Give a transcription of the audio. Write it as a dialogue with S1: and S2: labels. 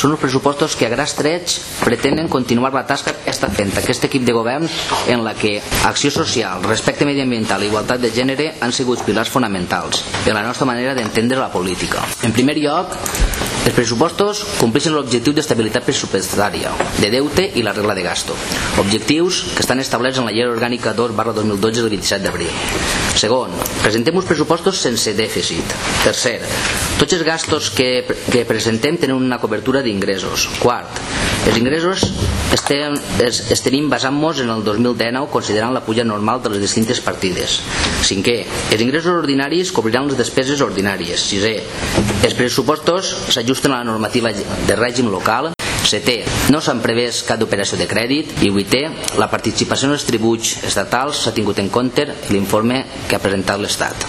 S1: són uns pressupostos que a grans trets pretenen continuar la tasca que està fent aquest equip de govern, en la que acció social, respecte mediambiental i igualtat de gènere han sigut pilars fonamentals en la nostra manera d'entendre la política. En primer lloc, els pressupostos compleixen l'objectiu d'estabilitat pressupostària, de deute i la regla de gasto, objectius que estan establerts en la Llei Orgànica 2/2012 del 27 d'abril. Segon, presentem uns pressupostos sense dèficit. Tercer, tots els gastos que presentem tenen una cobertura d'ingressos. Quart, els ingressos els tenim basant-nos en el 2019 considerant la puja normal de les distintes partides. Cinquè, els ingressos ordinaris cobriran les despeses ordinàries. Sisè, els pressupostos s'ajusten a la normativa de règim local. Setè, no s'han previst cap operació de crèdit. I vuitè, la participació en els tributs estatals s'ha tingut en compte l'informe que ha presentat l'Estat.